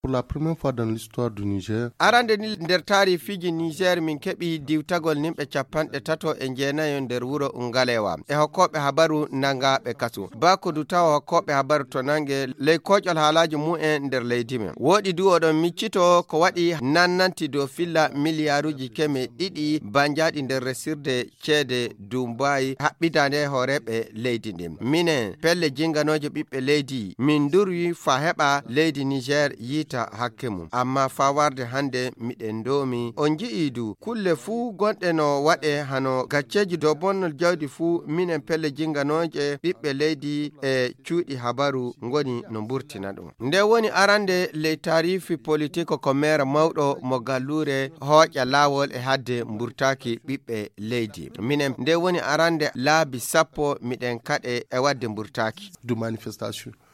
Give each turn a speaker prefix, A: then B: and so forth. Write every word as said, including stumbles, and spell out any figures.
A: pour la première fois dans l'histoire du Niger.
B: Arande ni nder tarifiji Niger min keɓi diwtagol nimɓe capanɗe tato e jeenayo nder wuro Ngalewa e hokkoɓe habaru nangaɓe kaso. Bakodu tawa hokkoɓe habaru to nange ley koƴol haalaji mu'en nder leydi men. Woɗi du oɗon miccito ko waɗi nannanti dow filla miliyaruji keme ɗiɗi banjaɗi nder resirde ceede Dumbayi haɓɓidande hooreɓe leydi ndin. Minen pelle jinganoje ɓiɓɓe leydi min durwi fa heɓa leydi Niger yita hakke mum. Amma fa warde hande miɗen domi on ji'idu kulle fuu gonɗe no waɗe hano gacceji dow bonnol jawdi fuu minen pelle jinganoje ɓiɓɓe leydi e cuuɗi habaru ngoni no burtina ɗum. Nde woni arande ley tarifi politique ko maire mawɗo mo gallure hooƴa lawol e hadde mburtaki ɓiɓɓe leydi. Minen nde woni arande laabi sappo miɗen kaɗe e wadde mburtaki
A: de manifestation.